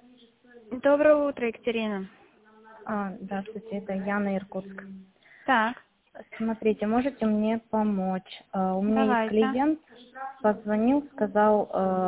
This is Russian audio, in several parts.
Доброе утро, Екатерина. Здравствуйте, это Яна, Иркутск. Так, Смотрите, можете мне помочь? У меня есть давайте. клиент, позвонил, сказал,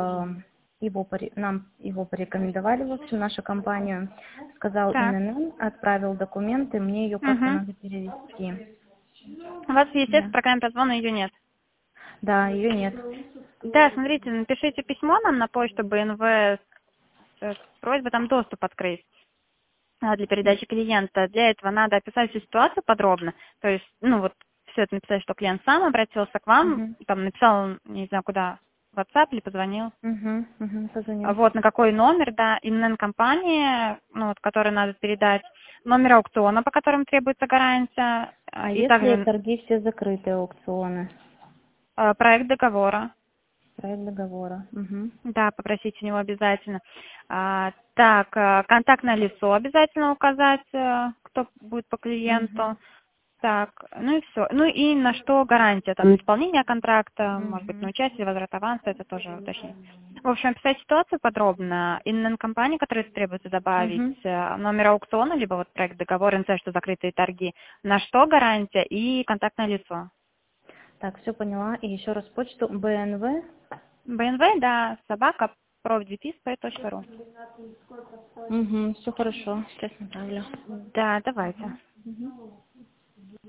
нам его порекомендовали, в общем, нашу компанию, сказал Так. ИНН, отправил документы, мне ее как-то Угу. надо перевести. У вас, естественно, Да, в программе по звону ее нет. да, ее нет. Да, смотрите, напишите письмо нам на почту БНВ с просьбой там доступ открыть для передачи клиента. Для этого надо описать всю ситуацию подробно. То есть, все это написать, что клиент сам обратился к вам, Угу, там написал, не знаю куда, в WhatsApp или позвонил. позвонил. Вот на какой номер, да, ИНН-компания, которой надо передать, номер аукциона, по которым требуется гарантия, А и если также торги все закрытые аукционы? проект договора. Проект договора. Угу. Да, попросить у него обязательно. Контактное лицо обязательно указать, кто будет по клиенту. Так, ну и все. Ну и на что гарантия? Там на исполнение контракта, может быть, на Угу. участие, возврат аванса, это тоже уточнить. В общем, описать ситуацию подробно. ИНН-компании, которые требуется добавить, Угу. номер аукциона, либо вот проект договора, НЦ, что закрытые торги, на что гарантия и контактное лицо. Так, все поняла. И еще раз почту БНВ. БНВ, да, собака, профдепис.ру. Все хорошо. Сейчас направлю. Да, давайте. Мгм.